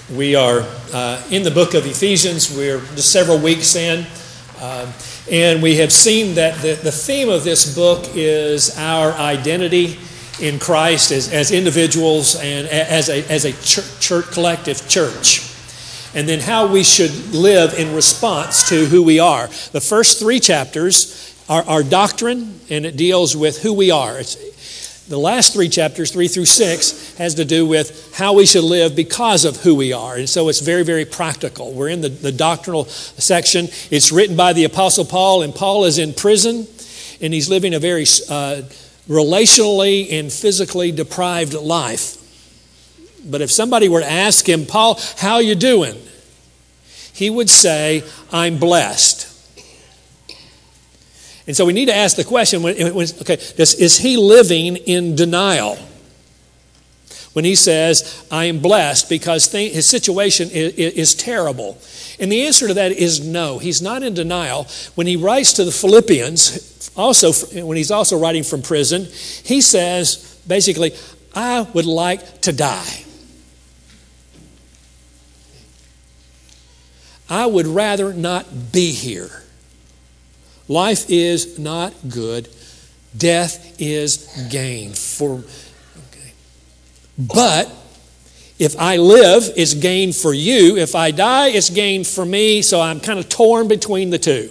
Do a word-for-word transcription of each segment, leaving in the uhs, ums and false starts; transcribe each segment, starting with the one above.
We are uh, in the book of Ephesians. We're just several weeks in. Uh, and we have seen that the, the theme of this book is our identity in Christ as, as individuals and as a, as a church, church, collective church. And then how we should live in response to who we are. The first three chapters are, are doctrine, and it deals with who we are. It's, The last three chapters, three through six, has to do with how we should live because of who we are. And so it's very, very practical. We're in the, the doctrinal section. It's written by the Apostle Paul, and Paul is in prison, and he's living a very uh, relationally and physically deprived life. But if somebody were to ask him, Paul, how you doing? He would say, I'm blessed. And so we need to ask the question, when, when, okay, does, is he living in denial? When he says, I am blessed because th- his situation is, is terrible. And the answer to that is no, he's not in denial. When he writes to the Philippians, also when he's also writing from prison, he says, basically, I would like to die. I would rather not be here. Life is not good. Death is gain. For, okay. But if I live, it's gain for you. If I die, it's gain for me. So I'm kind of torn between the two.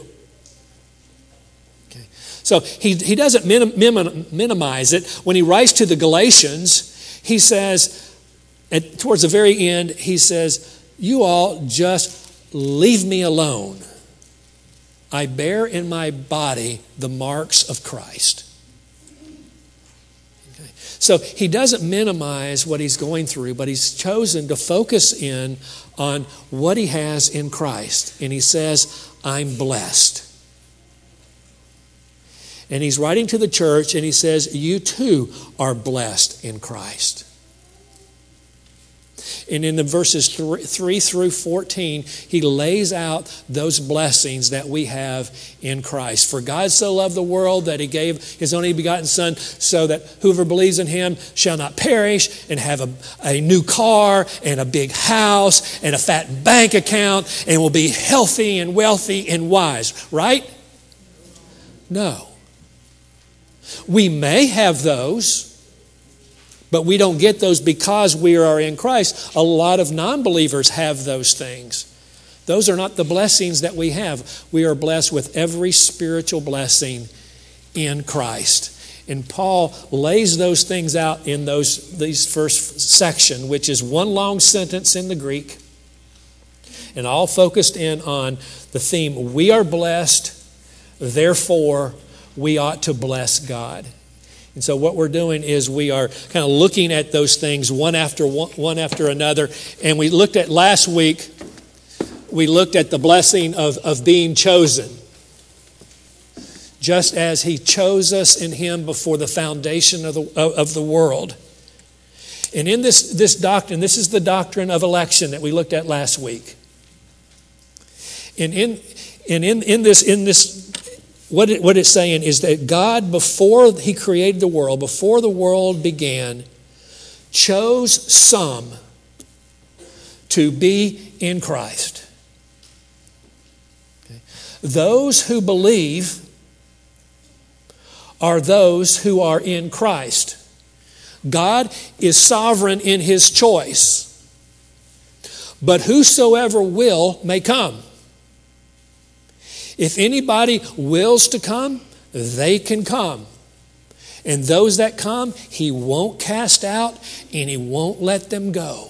Okay. So he, he doesn't minim, minim, minimize it. When he writes to the Galatians, he says, at, towards the very end, he says, you all just leave me alone. I bear in my body the marks of Christ. Okay. So he doesn't minimize what he's going through, but he's chosen to focus in on what he has in Christ. And he says, I'm blessed. And he's writing to the church and he says, you too are blessed in Christ. And in the verses three through fourteen, he lays out those blessings that we have in Christ. For God so loved the world that he gave his only begotten Son, so that whoever believes in him shall not perish, and have a, a new car and a big house and a fat bank account, and will be healthy and wealthy and wise. Right? No. We may have those, but we don't get those because we are in Christ. A lot of non-believers have those things. Those are not the blessings that we have. We are blessed with every spiritual blessing in Christ. And Paul lays those things out in those these first section, which is one long sentence in the Greek, and all focused in on the theme, we are blessed, therefore we ought to bless God. And so what we're doing is we are kind of looking at those things one after one, one after another. And we looked at last week, we looked at the blessing of, of being chosen. Just as he chose us in him before the foundation of the, of, of the world. And in this, this doctrine, this is the doctrine of election that we looked at last week. And in, and in, in this, in this What, it, what it's saying is that God, before he created the world, before the world began, chose some to be in Christ. Okay. Those who believe are those who are in Christ. God is sovereign in his choice, but whosoever will may come. If anybody wills to come, they can come. And those that come, he won't cast out and he won't let them go.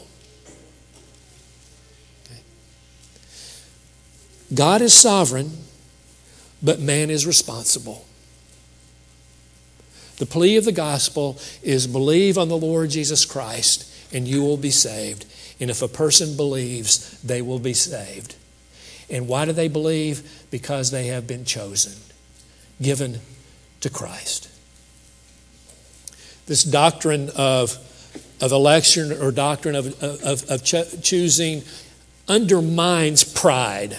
Okay. God is sovereign, but man is responsible. The plea of the gospel is believe on the Lord Jesus Christ and you will be saved. And if a person believes, they will be saved. And why do they believe? Because they have been chosen, given to Christ. This doctrine of, of election or doctrine of, of, of cho- choosing undermines pride.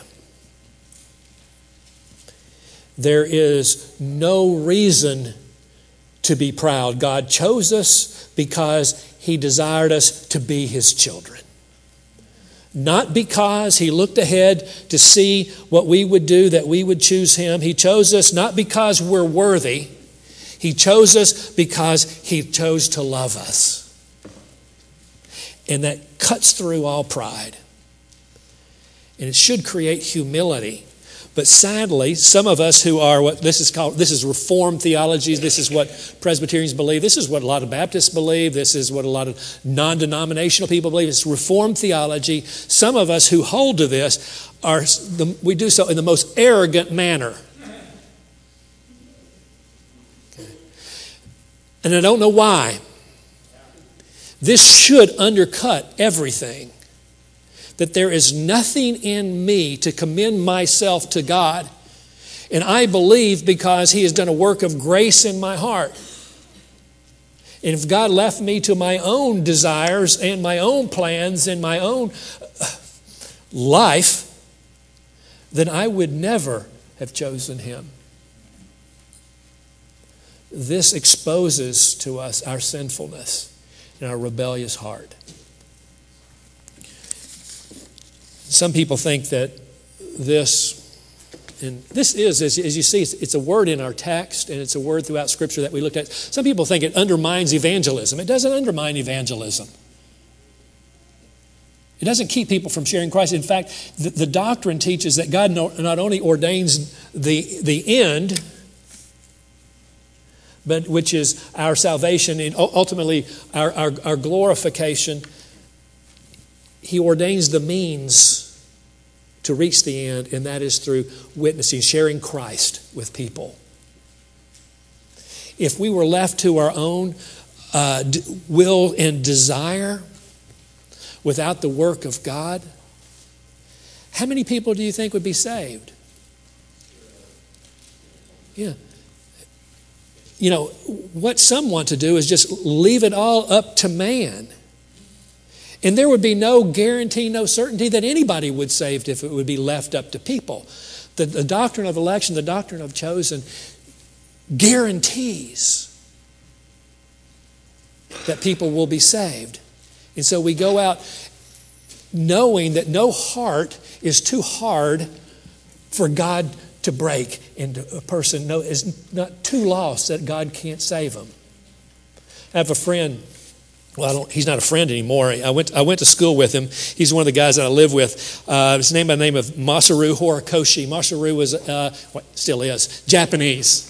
There is no reason to be proud. God chose us because he desired us to be his children. Not because he looked ahead to see what we would do, that we would choose him. He chose us not because we're worthy. He chose us because he chose to love us. And that cuts through all pride. And it should create humility. But sadly, some of us who are what this is called, this is Reformed theology, this is what Presbyterians believe, this is what a lot of Baptists believe, this is what a lot of non-denominational people believe, it's Reformed theology. Some of us who hold to this, are the, we do so in the most arrogant manner. Okay. And I don't know why. This should undercut everything. That there is nothing in me to commend myself to God. And I believe because he has done a work of grace in my heart. And if God left me to my own desires and my own plans and my own life, then I would never have chosen him. This exposes to us our sinfulness and our rebellious heart. Some people think that this, and this is, as, as you see, it's, it's a word in our text and it's a word throughout Scripture that we looked at. Some people think it undermines evangelism. It doesn't undermine evangelism. It doesn't keep people from sharing Christ. In fact, the, the doctrine teaches that God no, not only ordains the, the end, but which is our salvation and ultimately our, our, our glorification, he ordains the means to reach the end, and that is through witnessing, sharing Christ with people. If we were left to our own uh, will and desire without the work of God, how many people do you think would be saved? Yeah. You know, what some want to do is just leave it all up to man. And there would be no guarantee, no certainty that anybody would be saved if it would be left up to people. The, the doctrine of election, the doctrine of chosen, guarantees that people will be saved. And so we go out knowing that no heart is too hard for God to break, and a person is not too lost that God can't save them. I have a friend. Well, I don't, he's not a friend anymore. I went I went to school with him. He's one of the guys that I live with. Uh, his name by the name of Masaru Horikoshi. Masaru was, uh, well, still is, Japanese.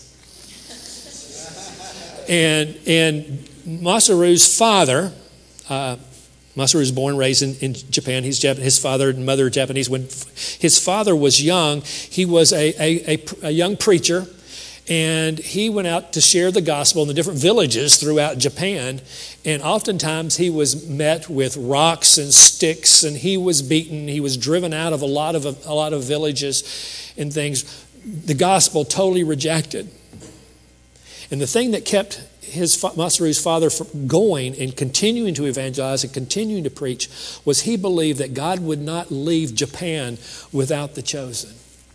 And and Masaru's father, uh, Masaru was born and raised in, in Japan. He's Jap- his father and mother are Japanese. When f- his father was young, he was a, a, a, a young preacher. And he went out to share the gospel in the different villages throughout Japan. And oftentimes he was met with rocks and sticks, and he was beaten. He was driven out of a lot of a lot of villages and things. The gospel totally rejected. And the thing that kept his Masaru's father from going and continuing to evangelize and continuing to preach was he believed that God would not leave Japan without the chosen.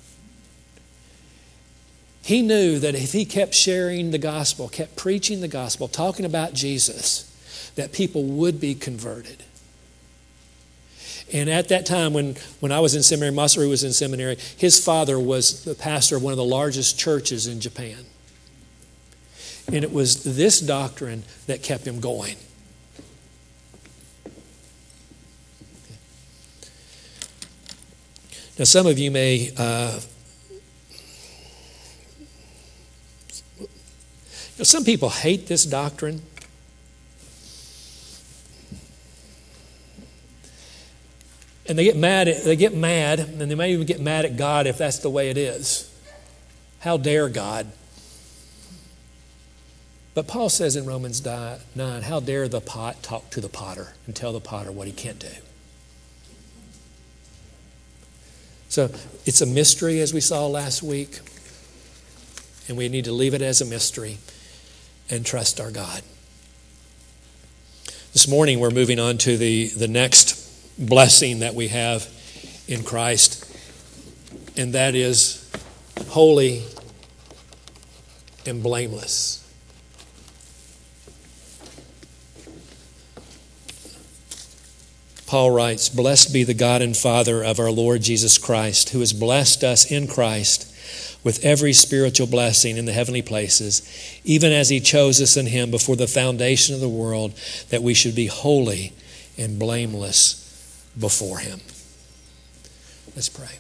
He knew that if he kept sharing the gospel, kept preaching the gospel, talking about Jesus, that people would be converted. And at that time, when, when I was in seminary, Masaru was in seminary, his father was the pastor of one of the largest churches in Japan. And it was this doctrine that kept him going. Now, some of you may... Uh, Some people hate this doctrine. And they get mad at, they get mad, and they may even get mad at God if that's the way it is. How dare God? But Paul says in Romans nine, how dare the pot talk to the potter and tell the potter what he can't do? So it's a mystery, as we saw last week, and we need to leave it as a mystery and trust our God. This morning we're moving on to the, the next blessing that we have in Christ, and that is holy and blameless. Paul writes, "Blessed be the God and Father of our Lord Jesus Christ, who has blessed us in Christ with every spiritual blessing in the heavenly places, even as he chose us in him before the foundation of the world, that we should be holy and blameless before him." Let's pray.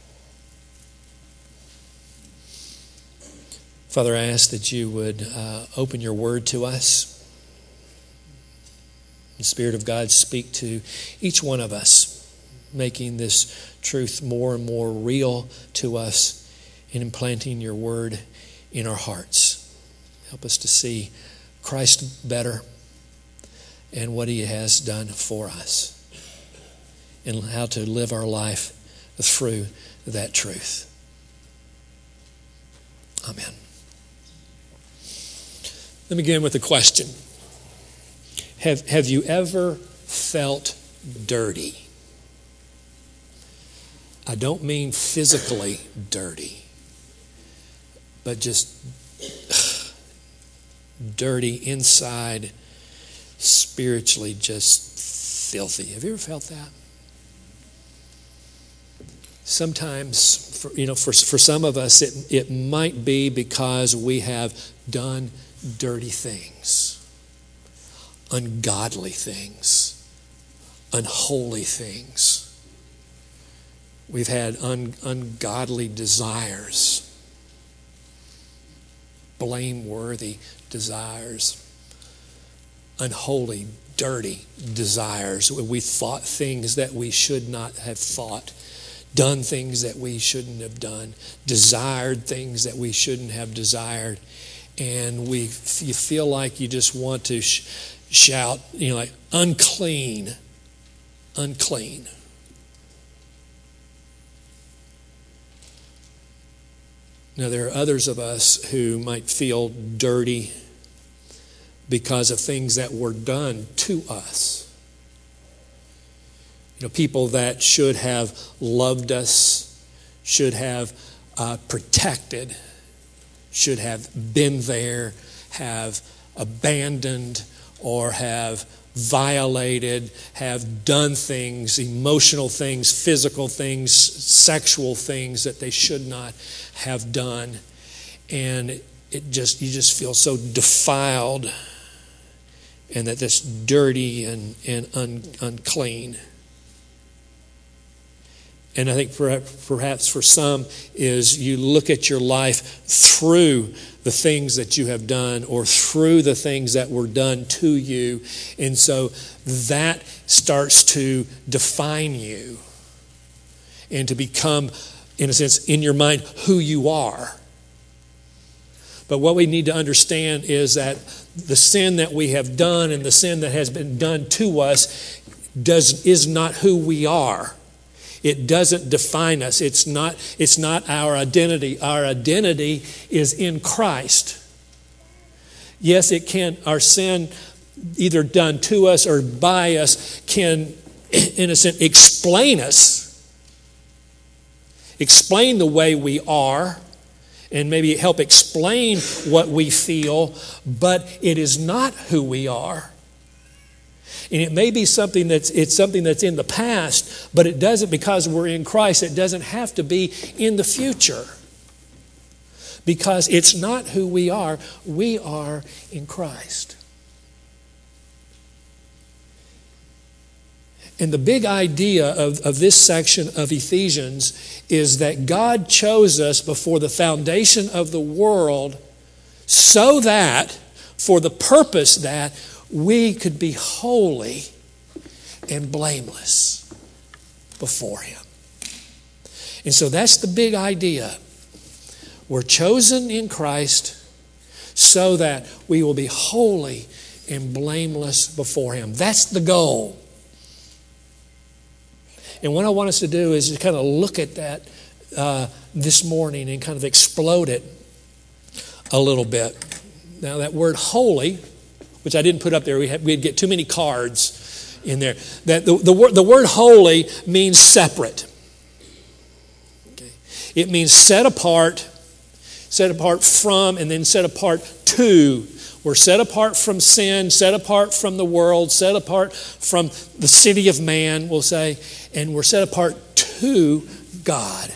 Father, I ask that you would uh, open your word to us. The Spirit of God speak to each one of us, making this truth more and more real to us and implanting your word in our hearts. Help us to see Christ better and what he has done for us and how to live our life through that truth. Amen. Let me begin with a question. Have, have you ever felt dirty? I don't mean physically dirty, but just ugh, dirty inside, spiritually just filthy. Have you ever felt that? Sometimes, for, you know, for, for some of us, it, it might be because we have done dirty things, ungodly things, unholy things. We've had un, ungodly desires, blameworthy desires, unholy, dirty desires. We thought things that we should not have thought, done things that we shouldn't have done, desired things that we shouldn't have desired. And we, you feel like you just want to sh- shout, you know, like, unclean, unclean. Now, there are others of us who might feel dirty because of things that were done to us. You know, people that should have loved us, should have uh, protected, should have been there, have abandoned, or have violated, have done things, emotional things, physical things, sexual things that they should not have done. And it just you just feel so defiled, and that that's dirty and, and un, unclean. And I think perhaps for some is you look at your life through the things that you have done or through the things that were done to you. And so that starts to define you and to become, in a sense, in your mind, who you are. But what we need to understand is that the sin that we have done and the sin that has been done to us does is not who we are. It doesn't define us. It's not, it's not our identity. Our identity is in Christ. Yes, it can, our sin, either done to us or by us, can, in a sense, explain us. Explain the way we are, and maybe help explain what we feel, but it is not who we are. And it may be something that's it's something that's in the past, but it doesn't, because we're in Christ, it doesn't have to be in the future. Because it's not who we are. We are in Christ. And the big idea of, of this section of Ephesians is that God chose us before the foundation of the world so that, for the purpose that we could be holy and blameless before him. And so that's the big idea. We're chosen in Christ so that we will be holy and blameless before him. That's the goal. And what I want us to do is to kind of look at that uh, this morning and kind of explode it a little bit. Now, that word holy, which I didn't put up there, we had, we'd get too many cards in there. That the, the, word, the word holy means separate. Okay. It means set apart, set apart from, and then set apart to We're set apart from sin, set apart from the world, set apart from the city of man, we'll say, and we're set apart to God.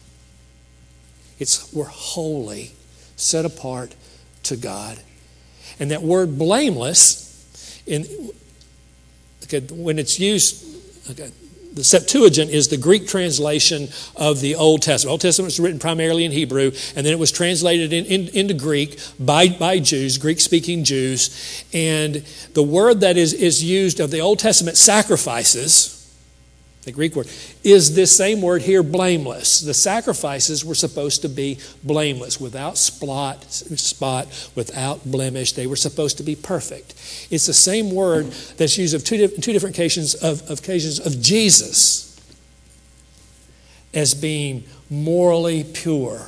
It's we're holy, set apart to God. And that word blameless, in okay, when it's used, okay, the Septuagint is the Greek translation of the Old Testament. Old Testament was written primarily in Hebrew, and then it was translated in, in, into Greek by, by Jews, Greek-speaking Jews. And the word that is, is used of the Old Testament sacrifices, the Greek word, is this same word here, blameless. The sacrifices were supposed to be blameless, without spot, spot, without blemish. They were supposed to be perfect. It's the same word that's used of two, two different occasions of, of occasions of Jesus as being morally pure,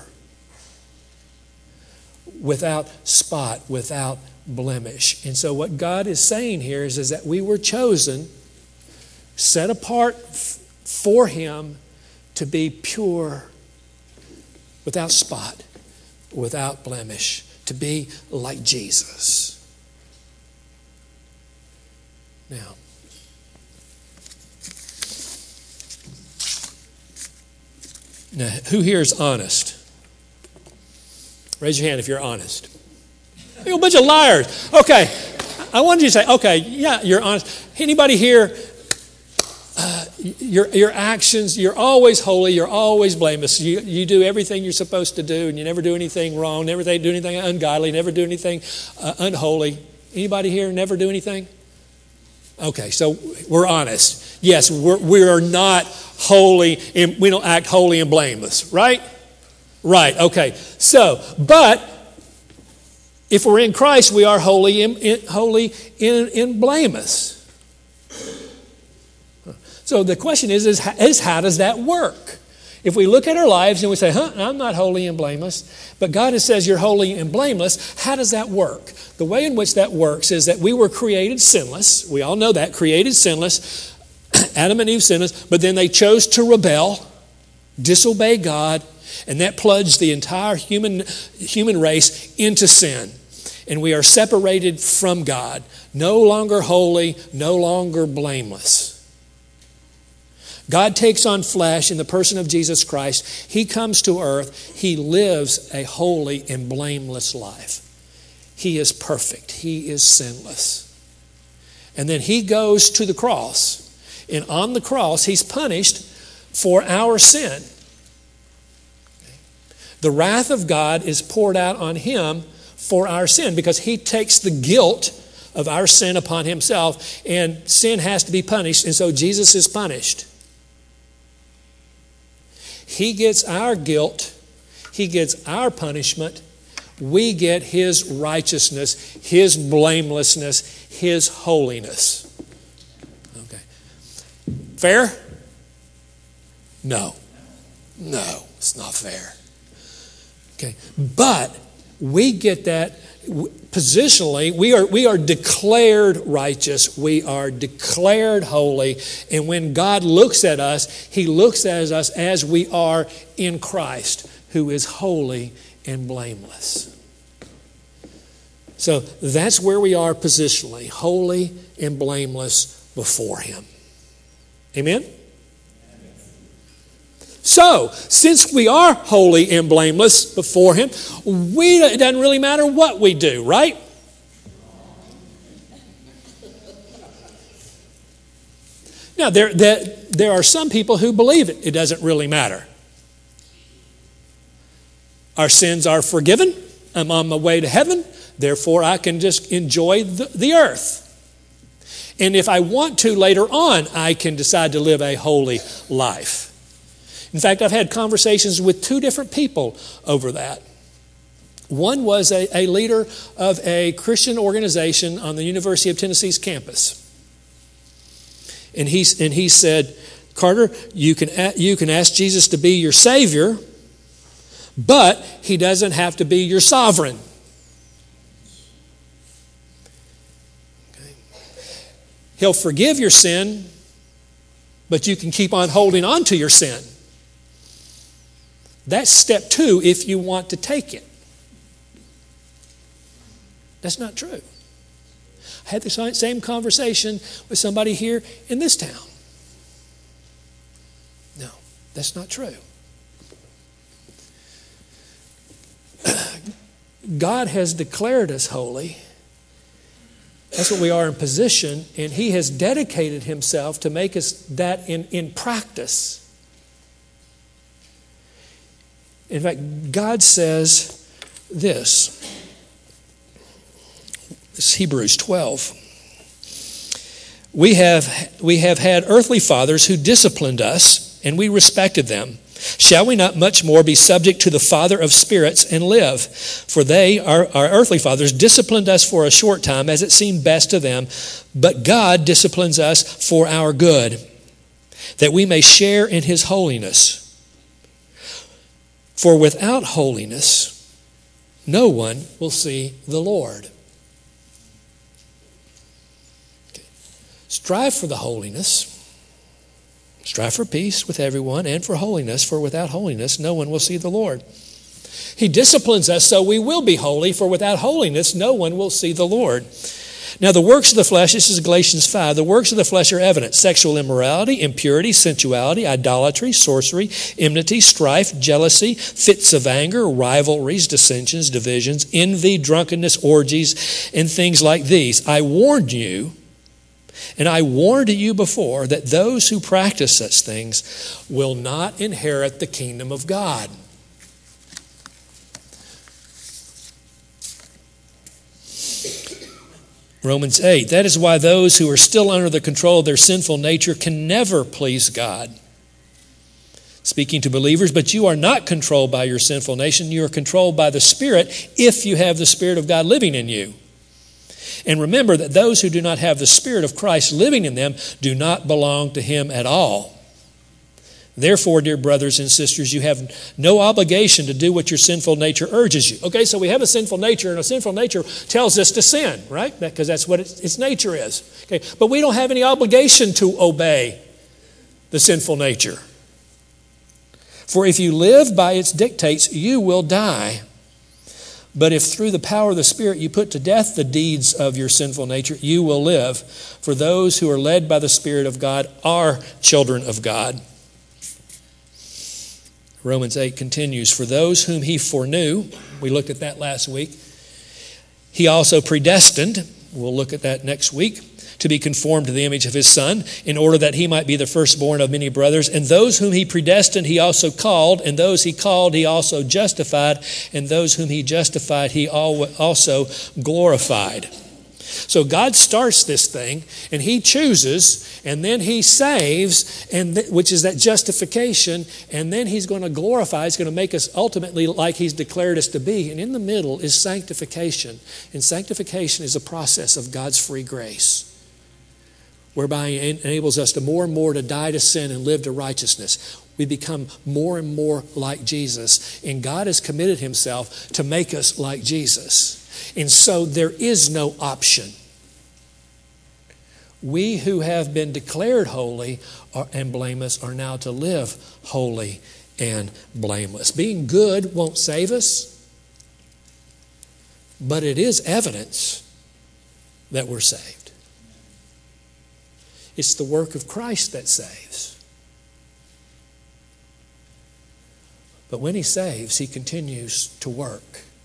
without spot, without blemish. And so what God is saying here is, is that we were chosen, set apart f- for Him to be pure, without spot, without blemish, to be like Jesus. Now, now, who here is honest? Raise your hand if you're honest. You're a bunch of liars. Okay, I wanted you to say, okay, yeah, you're honest. Anybody here, uh, your your actions, you're always holy, you're always blameless. You, you do everything you're supposed to do, and you never do anything wrong, never do anything ungodly, never do anything uh, unholy. Anybody here never do anything? Okay, so we're honest. Yes, we're, we are not holy, and we don't act holy and blameless, right? Right, okay. So, but if we're in Christ, we are holy and, in, holy and, and blameless. So the question is, is, is how does that work? If we look at our lives and we say, huh, I'm not holy and blameless, but God says you're holy and blameless, how does that work? The way in which that works is that we were created sinless. We all know that, created sinless. Adam and Eve sinless, but then they chose to rebel, disobey God, and that plunged the entire human, human race into sin. And we are separated from God, no longer holy, no longer blameless. God takes on flesh in the person of Jesus Christ. He comes to earth. He lives a holy and blameless life. He is perfect. He is sinless. And then He goes to the cross. And on the cross, He's punished for our sin. The wrath of God is poured out on Him for our sin because He takes the guilt of our sin upon Himself, and sin has to be punished, and so Jesus is punished. He gets our guilt, He gets our punishment, we get His righteousness, His blamelessness, His holiness. Okay. Fair? No. No, it's not fair. Okay. But we get that positionally, we are, we are declared righteous, we are declared holy, and when God looks at us, He looks at us as we are in Christ, who is holy and blameless. So that's where we are positionally, holy and blameless before Him. Amen? So, since we are holy and blameless before Him, we, it doesn't really matter what we do, right? Now, there, there, there are some people who believe it. It doesn't really matter. Our sins are forgiven. I'm on my way to heaven. Therefore, I can just enjoy the, the earth. And if I want to later on, I can decide to live a holy life. In fact, I've had conversations with two different people over that. One was a, a leader of a Christian organization on the University of Tennessee's campus. And he, and he said, Carter, you can, you can ask Jesus to be your Savior, but He doesn't have to be your sovereign. Okay. He'll forgive your sin, but you can keep on holding on to your sin. That's step two if you want to take it. That's not true. I had the same conversation with somebody here in this town. No, that's not true. God has declared us holy. That's what we are in position, and He has dedicated Himself to make us that in, in practice. In fact, God says this. This is Hebrews twelve. We have, we have had earthly fathers who disciplined us, and we respected them. Shall we not much more be subject to the Father of spirits and live? For they, our, our earthly fathers, disciplined us for a short time as it seemed best to them, but God disciplines us for our good, that we may share in His holiness. For without holiness, no one will see the Lord. Okay. Strive for the holiness. Strive for peace with everyone and for holiness, for without holiness, no one will see the Lord. He disciplines us so we will be holy, for without holiness, no one will see the Lord. Now, the works of the flesh, this is Galatians five, the works of the flesh are evident: sexual immorality, impurity, sensuality, idolatry, sorcery, enmity, strife, jealousy, fits of anger, rivalries, dissensions, divisions, envy, drunkenness, orgies, and things like these. I warned you, and I warned you before, that those who practice such things will not inherit the kingdom of God. Romans eight, that is why those who are still under the control of their sinful nature can never please God. Speaking to believers, but you are not controlled by your sinful nature. You are controlled by the Spirit if you have the Spirit of God living in you. And remember that those who do not have the Spirit of Christ living in them do not belong to Him at all. Therefore, dear brothers and sisters, you have no obligation to do what your sinful nature urges you. Okay, so we have a sinful nature, and a sinful nature tells us to sin, right? Because that's what its, its nature is. Okay, but we don't have any obligation to obey the sinful nature. For if you live by its dictates, you will die. But if through the power of the Spirit you put to death the deeds of your sinful nature, you will live. For those who are led by the Spirit of God are children of God. Romans eight continues, for those whom He foreknew, we looked at that last week, He also predestined, we'll look at that next week, to be conformed to the image of His Son, in order that He might be the firstborn of many brothers. And those whom He predestined, He also called, and those He called, He also justified, and those whom He justified, He also glorified. So God starts this thing, and He chooses, and then He saves, and th- which is that justification, and then He's going to glorify. He's going to make us ultimately like He's declared us to be. And in the middle is sanctification. And sanctification is a process of God's free grace, whereby He enables us to more and more to die to sin and live to righteousness. We become more and more like Jesus, and God has committed Himself to make us like Jesus. And so there is no option. We who have been declared holy and blameless are now to live holy and blameless. Being good won't save us, but it is evidence that we're saved. It's the work of Christ that saves. But when He saves, He continues to work.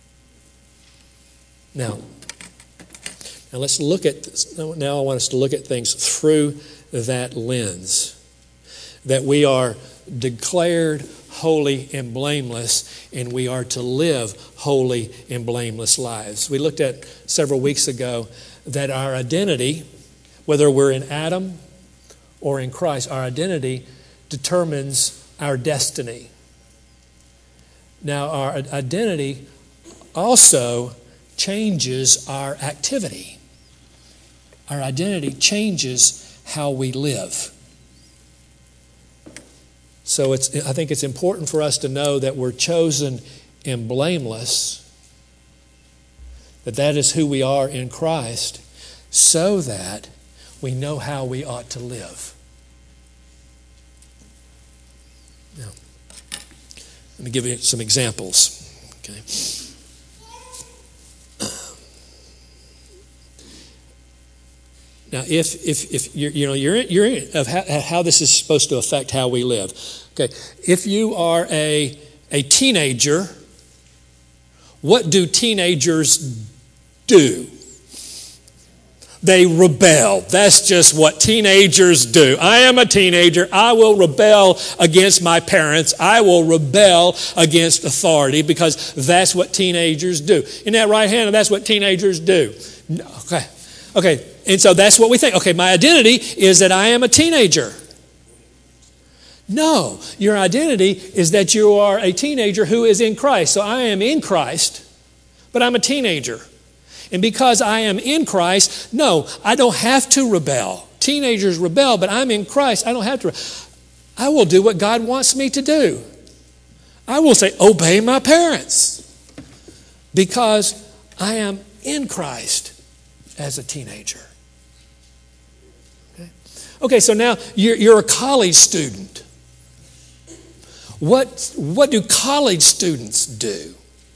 Now, now let's look at this. Now I want us to look at things through that lens. That we are declared holy and blameless, and we are to live holy and blameless lives. We looked at several weeks ago that our identity, whether we're in Adam or in Christ, our identity determines our destiny. Now, our identity also changes our activity. Our identity changes how we live. So it's, I think it's important for us to know that we're chosen and blameless, that that is who we are in Christ, so that we know how we ought to live. Now, let me give you some examples. Okay. Now, if if if you're, you know you're you're in, of how, how this is supposed to affect how we live. Okay, if you are a a teenager, what do teenagers do? They rebel. That's just what teenagers do. I am a teenager. I will rebel against my parents. I will rebel against authority because that's what teenagers do. Isn't that right, Hannah? That's what teenagers do. Okay. Okay. And so that's what we think. Okay, my identity is that I am a teenager. No, your identity is that you are a teenager who is in Christ. So I am in Christ, but I'm a teenager. And because I am in Christ, no, I don't have to rebel. Teenagers rebel, but I'm in Christ. I don't have to. I will do what God wants me to do. I will say, obey my parents. Because I am in Christ as a teenager. Okay, okay so now you're, you're a college student. What, what do college students do?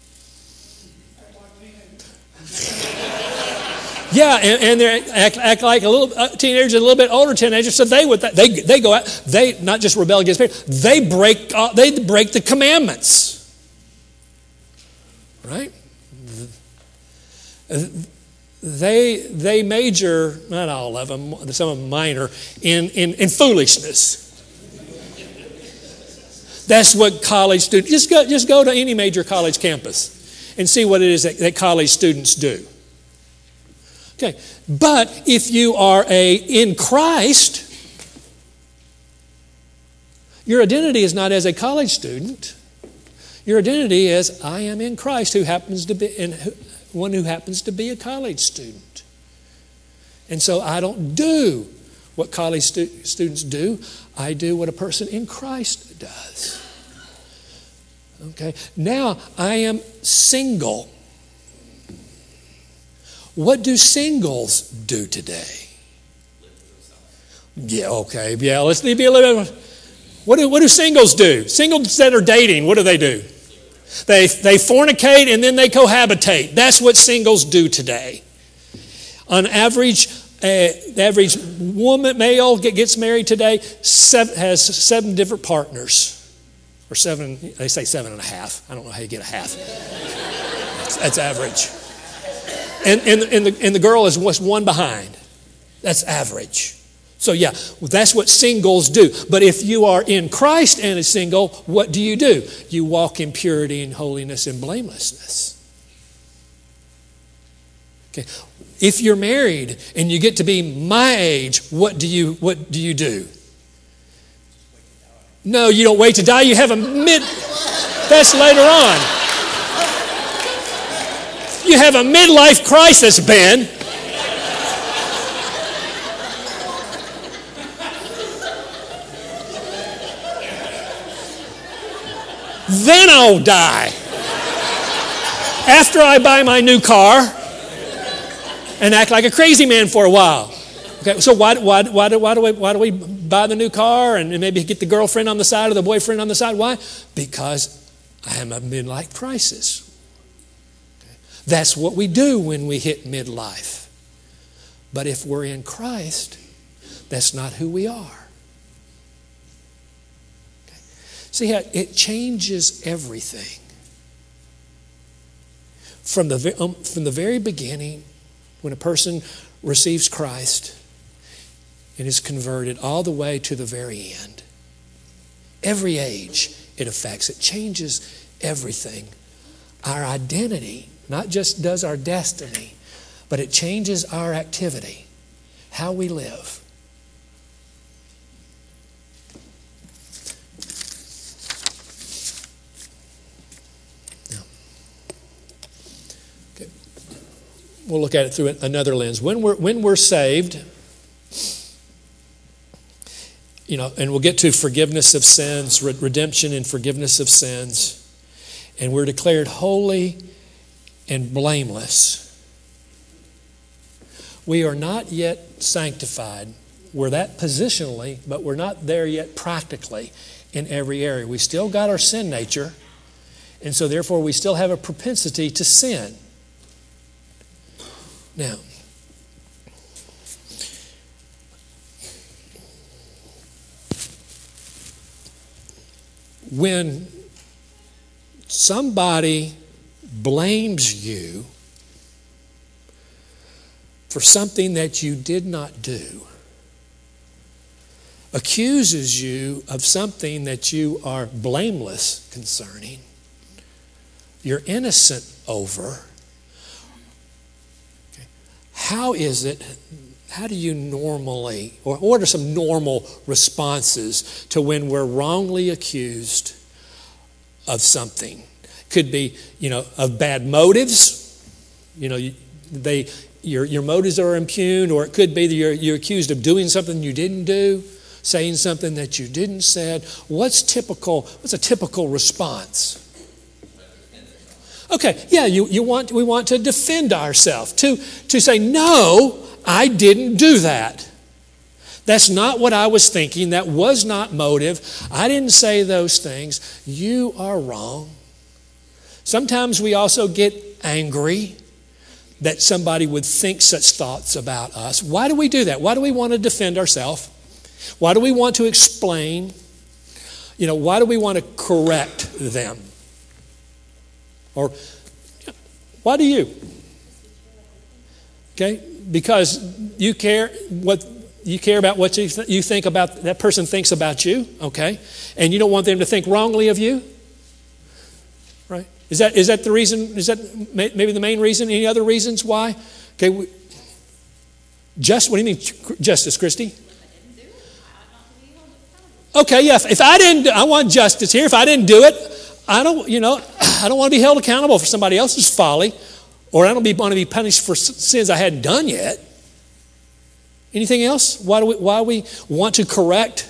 Yeah, and, and they act, act like a little uh, teenagers, a little bit older teenagers. So they would they they go out. They not just rebel against parents. They break uh, they break the commandments, right? They they major, not all of them, some of them minor in in, in foolishness. That's what college students. Just go just go to any major college campus and see what it is that, that college students do. Okay, but if you are a in Christ, your identity is not as a college student. Your identity is I am in Christ, who happens to be and one who happens to be a college student. And so I don't do what college stu- students do. I do what a person in Christ does. Okay, now I am single. What do singles do today? Yeah, okay. Yeah, let's be a little bit. What do, what do singles do? Singles that are dating, what do they do? They, they fornicate and then they cohabitate. That's what singles do today. On average, uh, the average woman, male gets married today, seven, has seven different partners. Or seven, they say seven and a half. I don't know how you get a half. That's, that's average. And, and, and, the, and the girl is what's one behind. That's average. So yeah, that's what singles do. But if you are in Christ and a single, what do you do? You walk in purity and holiness and blamelessness. Okay. If you're married and you get to be my age, what do you what do you do? No, you don't wait to die. You have a mid. That's later on. You have a midlife crisis, Ben. Then I'll die. After I buy my new car and act like a crazy man for a while. Okay, so why, why, why, do, why, do we, why do we buy the new car and maybe get the girlfriend on the side or the boyfriend on the side? Why? Because I am a midlife crisis. That's what we do when we hit midlife. But if we're in Christ, that's not who we are. Okay. See how it changes everything. From the, um, from the very beginning, when a person receives Christ and is converted, all the way to the very end. Every age it affects. It changes everything. Our identity not just does our destiny, but it changes our activity, how we live. Now, okay. We'll look at it through another lens. When we're, when we're saved, you know, and we'll get to forgiveness of sins, redemption and forgiveness of sins, and we're declared holy and blameless. We are not yet sanctified. We're that positionally, but we're not there yet practically in every area. We still got our sin nature, and so therefore we still have a propensity to sin. Now, when somebody blames you for something that you did not do, accuses you of something that you are blameless concerning, you're innocent over, okay, how is it, how do you normally, or what are some normal responses to when we're wrongly accused of something? Could be, you know, of bad motives. You know, they your your motives are impugned, or it could be that you're you're accused of doing something you didn't do, saying something that you didn't said. What's typical? What's a typical response? Okay, yeah, you, you want we want to defend ourselves, to to say, no, I didn't do that. That's not what I was thinking. That was not motive. I didn't say those things. You are wrong. Sometimes we also get angry that somebody would think such thoughts about us. Why do we do that? Why do we want to defend ourselves? Why do we want to explain? You know, why do we want to correct them? Or why do you? Okay? Because you care what you care about what you, th- you think about that person thinks about you, okay? And you don't want them to think wrongly of you? Right? Is that is that the reason? Is that may, maybe the main reason? Any other reasons why? Okay. We, just what do you mean justice, Christy? Okay, yeah. If, if I didn't, I want justice here. If I didn't do it, I don't. You know, I don't want to be held accountable for somebody else's folly, or I don't be, want to be punished for sins I hadn't done yet. Anything else? Why do we? Why we want to correct?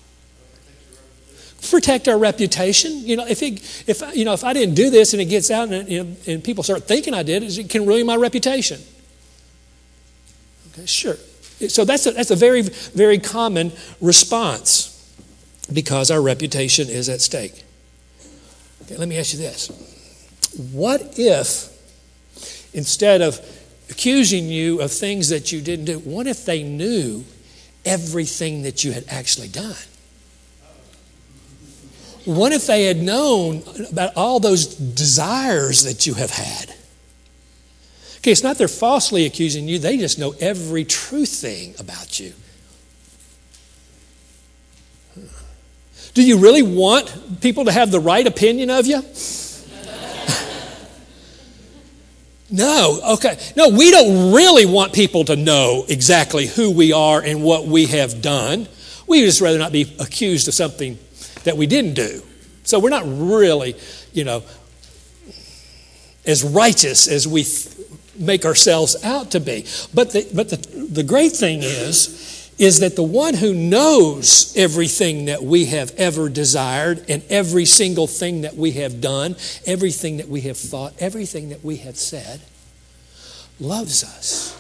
Protect our reputation. You know, if it, if you know, if I didn't do this and it gets out and, you know, and people start thinking I did, it can ruin my reputation. Okay, sure. So that's a, that's a very very common response because our reputation is at stake. Okay, let me ask you this: what if instead of accusing you of things that you didn't do, what if they knew everything that you had actually done? What if they had known about all those desires that you have had? Okay, it's not they're falsely accusing you. They just know every true thing about you. Do you really want people to have the right opinion of you? No, okay. No, we don't really want people to know exactly who we are and what we have done. We just rather not be accused of something that we didn't do. So we're not really, you know, as righteous as we th- make ourselves out to be. But the, but the, the great thing is, is that the one who knows everything that we have ever desired and every single thing that we have done, everything that we have thought, everything that we have said, loves us,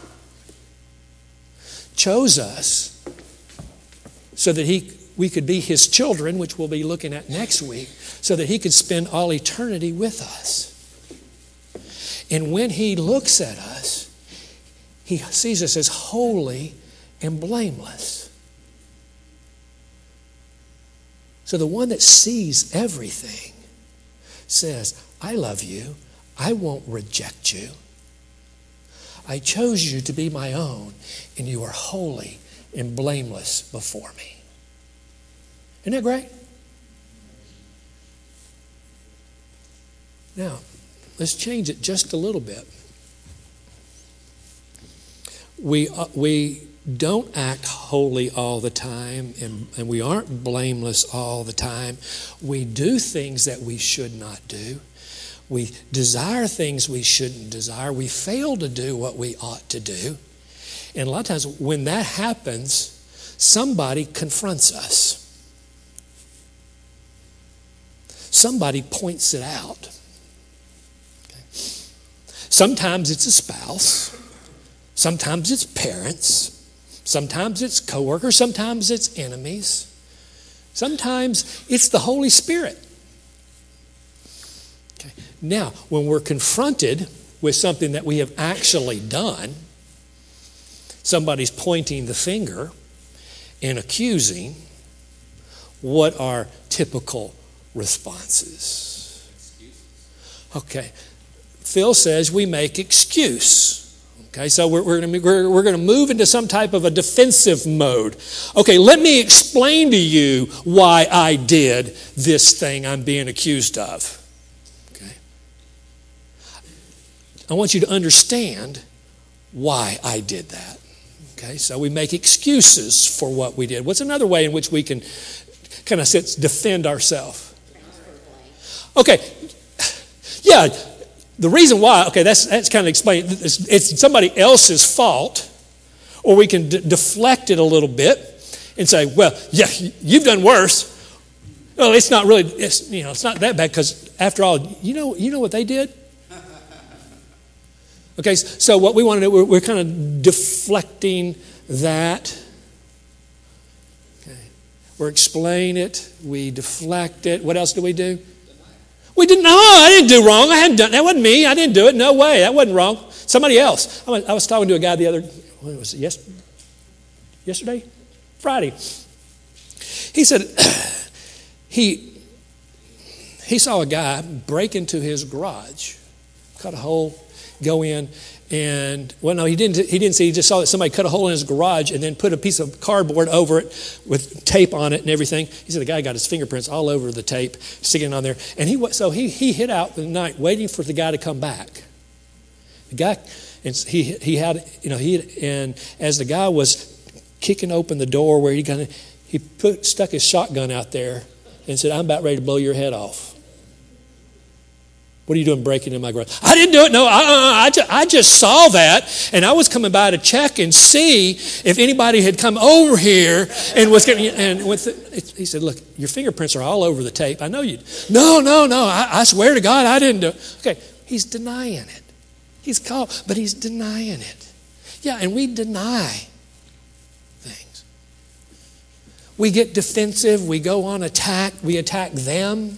chose us so that he we could be his children, which we'll be looking at next week, so that he could spend all eternity with us. And when he looks at us, he sees us as holy and blameless. So the one that sees everything says, I love you. I won't reject you. I chose you to be my own, and you are holy and blameless before me. Isn't that great? Now, let's change it just a little bit. We, uh, we don't act holy all the time, and, and we aren't blameless all the time. We do things that we should not do. We desire things we shouldn't desire. We fail to do what we ought to do. And a lot of times when that happens, somebody confronts us. Somebody points it out. Okay. Sometimes it's a spouse. Sometimes it's parents. Sometimes it's coworkers. Sometimes it's enemies. Sometimes it's the Holy Spirit. Okay. Now, when we're confronted with something that we have actually done, somebody's pointing the finger and accusing, what our typical responses. Okay. Phil says we make excuse. Okay, so we're, we're going we're, we're to move into some type of a defensive mode. Okay, let me explain to you why I did this thing I'm being accused of. Okay. I want you to understand why I did that. Okay, so we make excuses for what we did. What's another way in which we can kind of defend ourselves? Okay, yeah. The reason why, okay, that's that's kind of explained. It's, it's somebody else's fault, or we can d- deflect it a little bit and say, "Well, yeah, you've done worse." Well, it's not really, it's, you know, it's not that bad because after all, you know, you know what they did. Okay, so what we want to do, we're, we're kind of deflecting that. Okay, we're explaining it, we deflect it. What else do we do? We didn't, no, I didn't do wrong. I hadn't done, that wasn't me. I didn't do it. No way. That wasn't wrong. Somebody else. I was, I was talking to a guy the other, what was it, yes, yesterday? Friday. He said he, he saw a guy break into his garage, cut a hole, go in, and, well, no, he didn't, he didn't see, he just saw that somebody cut a hole in his garage and then put a piece of cardboard over it with tape on it and everything. He said the guy got his fingerprints all over the tape, sticking on there. And he so he he hid out the night waiting for the guy to come back. The guy, and he he had, you know, he and as the guy was kicking open the door where he got, he put stuck his shotgun out there and said, "I'm about ready to blow your head off. What are you doing breaking in my garage?" I didn't do it. No, I, I, just, I just saw that, and I was coming by to check and see if anybody had come over here and was getting. And with the, he said, "Look, your fingerprints are all over the tape. I know you." No, no, no. I, I swear to God, I didn't do it. Okay, he's denying it. He's called, but he's denying it. Yeah, and we deny things. We get defensive. We go on attack. We attack them.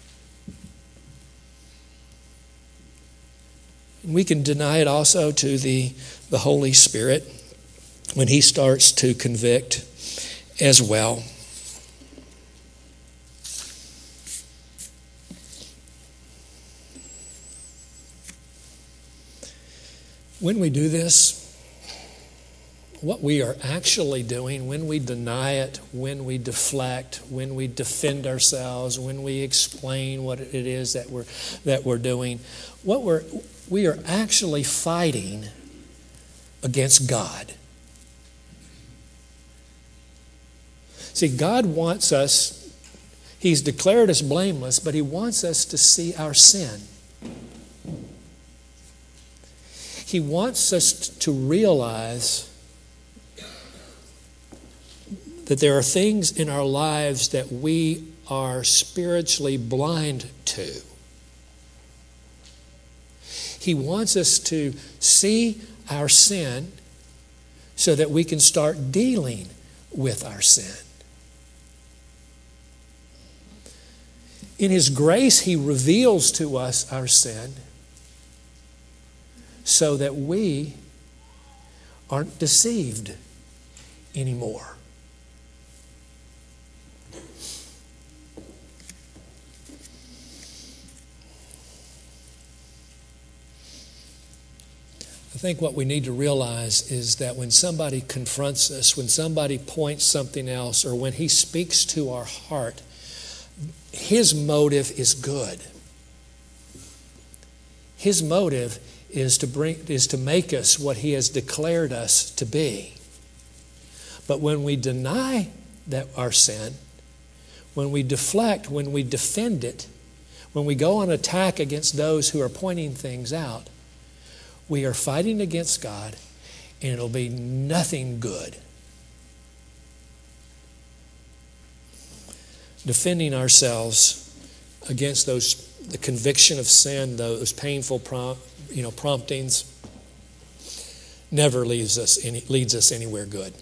We can deny it also to the, the Holy Spirit when He starts to convict as well. When we do this, what we are actually doing, when we deny it, when we deflect, when we defend ourselves, when we explain what it is that we're that we're doing, what we're we are actually fighting against God. See, God wants us, He's declared us blameless, but He wants us to see our sin. He wants us to realize that there are things in our lives that we are spiritually blind to. He wants us to see our sin so that we can start dealing with our sin. In His grace, He reveals to us our sin so that we aren't deceived anymore. I think what we need to realize is that when somebody confronts us, when somebody points something else, or when He speaks to our heart, His motive is good. His motive is to bring is to make us what He has declared us to be. But when we deny that our sin, when we deflect, when we defend it, when we go on attack against those who are pointing things out, we are fighting against God, and it'll be nothing good. Defending ourselves against those, the conviction of sin, those painful prom, you know, promptings, never leads us any, leads us anywhere good.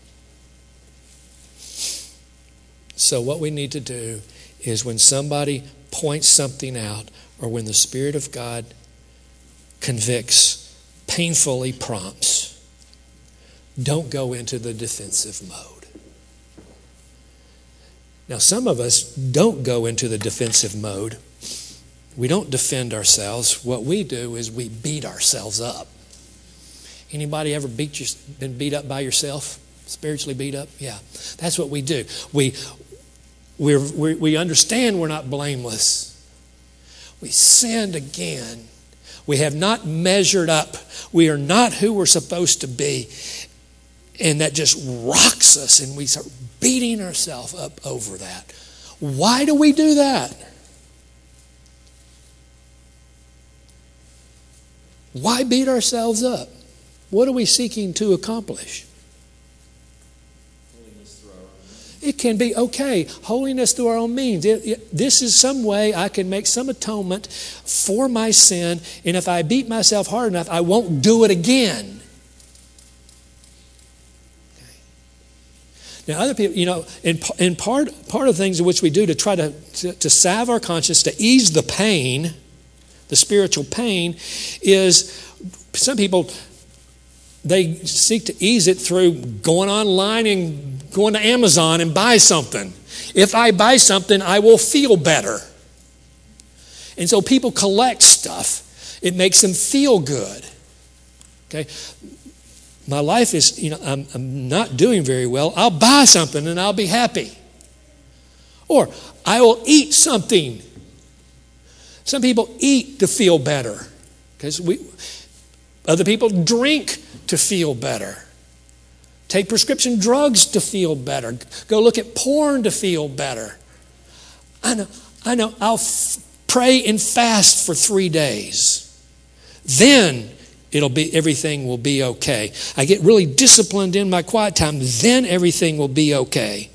So what we need to do is when somebody points something out, or when the Spirit of God convicts, painfully prompts, don't go into the defensive mode. Now, some of us don't go into the defensive mode. We don't defend ourselves. What we do is we beat ourselves up. Anybody ever beat your, been beat up by yourself? Spiritually beat up? Yeah, that's what we do. We, we're, we we understand we're not blameless. We sinned again. We have not measured up. We are not who we're supposed to be. And that just rocks us, and we start beating ourselves up over that. Why do we do that? Why beat ourselves up? What are we seeking to accomplish? It can be, okay, holiness through our own means. It, it, this is some way I can make some atonement for my sin, and if I beat myself hard enough, I won't do it again. Okay. Now, other people, you know, in, in part, part of the things in which we do to try to, to, to salve our conscience, to ease the pain, the spiritual pain, is some people, they seek to ease it through going online and going to Amazon and buy something. If I buy something, I will feel better. And so people collect stuff. It makes them feel good. Okay? My life is, you know, I'm, I'm not doing very well. I'll buy something and I'll be happy. Or I will eat something. Some people eat to feel better. Because we, other people drink to feel better. Take prescription drugs to feel better. Go look at porn to feel better. I know, I know, I'll f- pray and fast for three days. Then it'll be, everything will be okay. I get really disciplined in my quiet time. Then everything will be okay.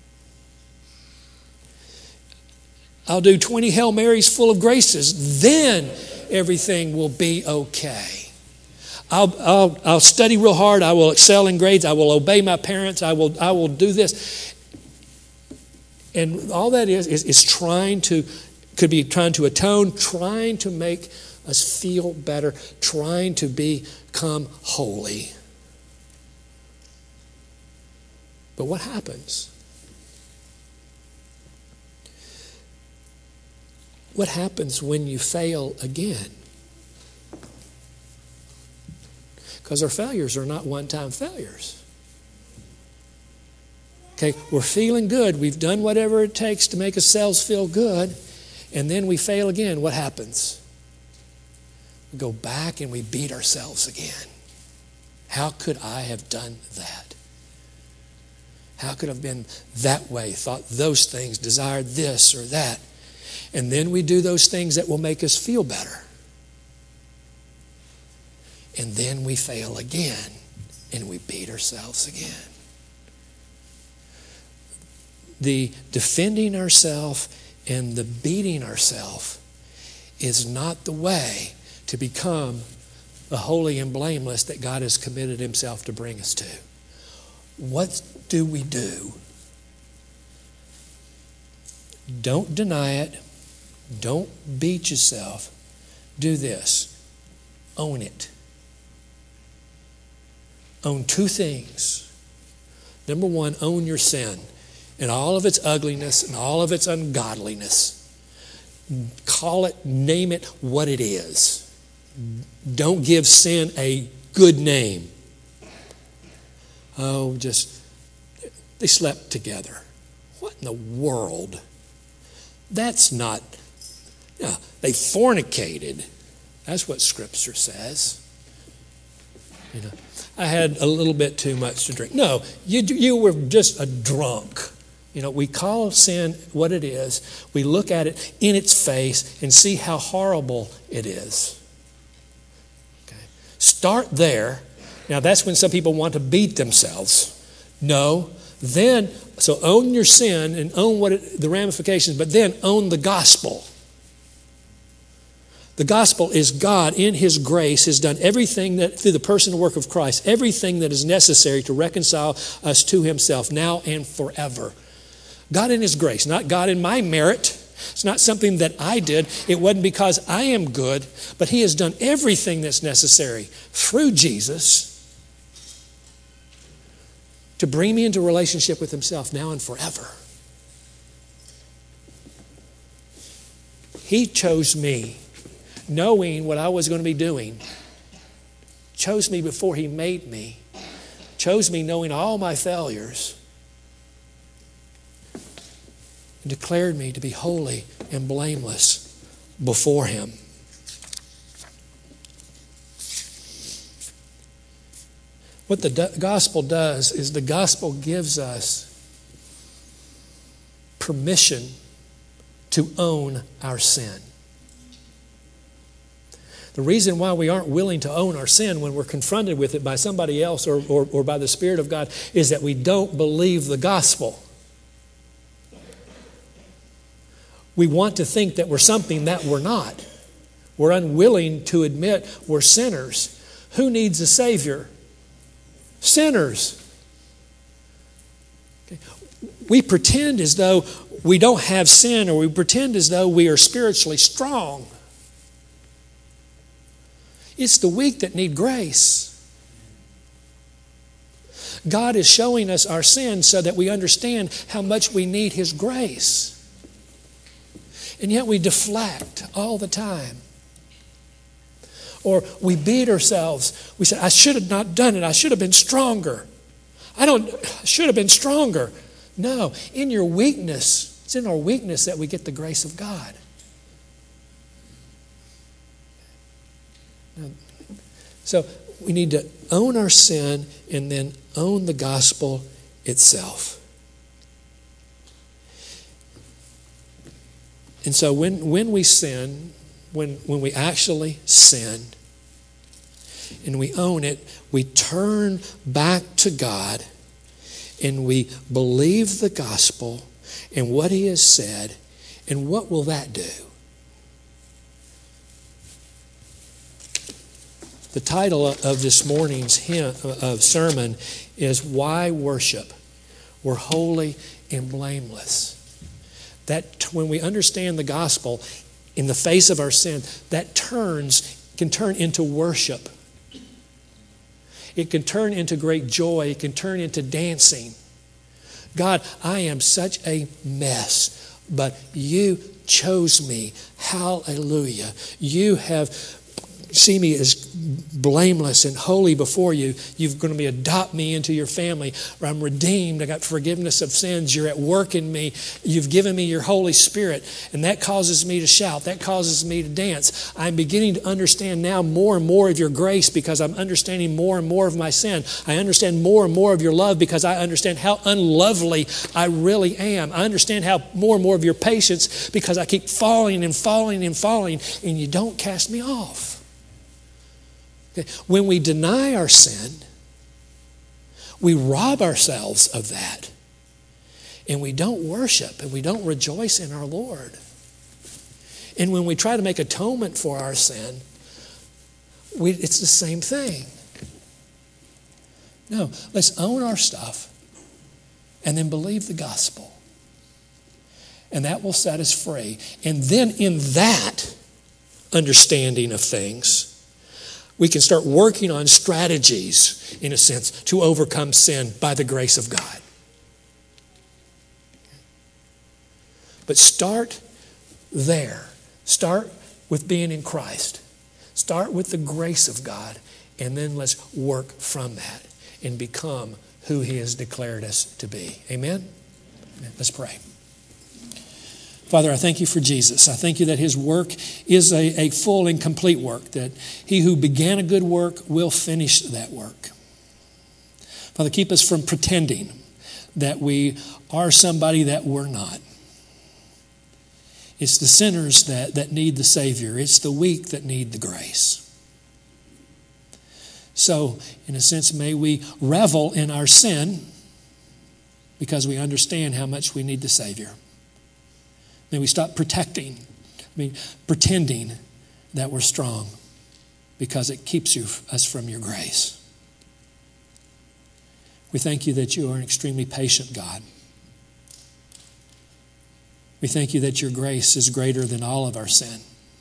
I'll do twenty Hail Marys full of graces. Then everything will be okay. I'll, I'll, I'll study real hard. I will excel in grades. I will obey my parents. I will, I will do this. And all that is, is, is trying to, could be trying to atone, trying to make us feel better, trying to become holy. But what happens? What happens when you fail again? Because our failures are not one-time failures. Okay, we're feeling good. We've done whatever it takes to make ourselves feel good. And then we fail again. What happens? We go back and we beat ourselves again. How could I have done that? How could I have been that way, thought those things, desired this or that? And then we do those things that will make us feel better. And then we fail again, and we beat ourselves again. The defending ourselves and the beating ourselves is not the way to become the holy and blameless that God has committed himself to bring us to. What do we do? Don't deny it. Don't beat yourself. Do this. Own it. Own two things. Number one, own your sin and all of its ugliness and all of its ungodliness. Call it, name it what it is. Don't give sin a good name. Oh, just, they slept together. What in the world? That's not, yeah, they fornicated. That's what Scripture says. You know, I had a little bit too much to drink. No, you you were just a drunk. You know, we call sin what it is. We look at it in its face and see how horrible it is. Okay. Start there. Now, that's when some people want to beat themselves. No. Then, so own your sin and own what it, the ramifications, but then own the gospel. The gospel is God in his grace has done everything that, through the person and work of Christ, everything that is necessary to reconcile us to himself now and forever. God in his grace, not God in my merit. It's not something that I did. It wasn't because I am good, but he has done everything that's necessary through Jesus to bring me into relationship with himself now and forever. He chose me, knowing what I was going to be doing. Chose me before He made me. Chose me knowing all my failures. And declared me to be holy and blameless before Him. What the do- gospel does is the gospel gives us permission to own our sin. The reason why we aren't willing to own our sin when we're confronted with it by somebody else or, or, or by the Spirit of God is that we don't believe the gospel. We want to think that we're something that we're not. We're unwilling to admit we're sinners. Who needs a Savior? Sinners. Okay. We pretend as though we don't have sin, or we pretend as though we are spiritually strong. It's the weak that need grace. God is showing us our sin so that we understand how much we need His grace. And yet we deflect all the time. Or we beat ourselves. We say, I should have not done it. I should have been stronger. I don't, I should have been stronger. No, in your weakness, it's in our weakness that we get the grace of God. So we need to own our sin and then own the gospel itself. And so when, when we sin, when, when we actually sin and we own it, we turn back to God and we believe the gospel and what He has said. And what will that do? The title of this morning's hymn, of sermon is Why Worship? We're holy and blameless. That when we understand the gospel in the face of our sin, that turns can turn into worship. It can turn into great joy. It can turn into dancing. God, I am such a mess, but You chose me. Hallelujah. You have see me as blameless and holy before You. You're going to be adopt me into Your family. I'm redeemed. I got forgiveness of sins. You're at work in me. You've given me Your Holy Spirit. And that causes me to shout. That causes me to dance. I'm beginning to understand now more and more of Your grace because I'm understanding more and more of my sin. I understand more and more of Your love because I understand how unlovely I really am. I understand how more and more of Your patience because I keep falling and falling and falling, and You don't cast me off. When we deny our sin, we rob ourselves of that. And we don't worship and we don't rejoice in our Lord. And when we try to make atonement for our sin, we, it's the same thing. No, let's own our stuff and then believe the gospel. And that will set us free. And then in that understanding of things, we can start working on strategies, in a sense, to overcome sin by the grace of God. But start there. Start with being in Christ. Start with the grace of God, and then let's work from that and become who He has declared us to be. Amen? Amen. Let's pray. Father, I thank You for Jesus. I thank You that His work is a, a full and complete work, that He who began a good work will finish that work. Father, keep us from pretending that we are somebody that we're not. It's the sinners that, that need the Savior. It's the weak that need the grace. So, in a sense, may we revel in our sin because we understand how much we need the Savior. May we stop protecting, I mean, pretending that we're strong because it keeps you, us from Your grace. We thank You that You are an extremely patient God. We thank You that Your grace is greater than all of our sin.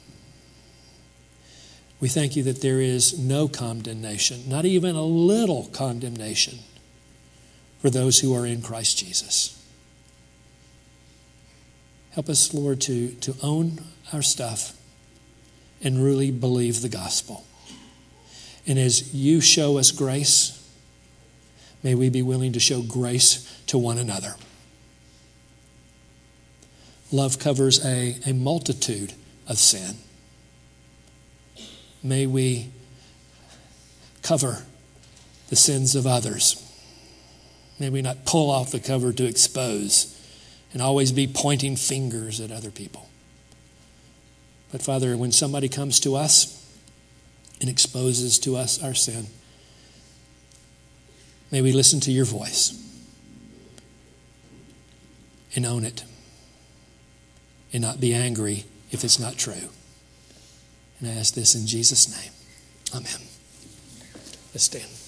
We thank You that there is no condemnation, not even a little condemnation for those who are in Christ Jesus. Help us, Lord, to, to own our stuff and really believe the gospel. And as you show us grace, may we be willing to show grace to one another. Love covers a, a multitude of sin. May we cover the sins of others. May we not pull off the cover to expose and always be pointing fingers at other people. But Father, when somebody comes to us and exposes to us our sin, may we listen to your voice and own it and not be angry if it's not true. And I ask this in Jesus' name. Amen. Let's stand.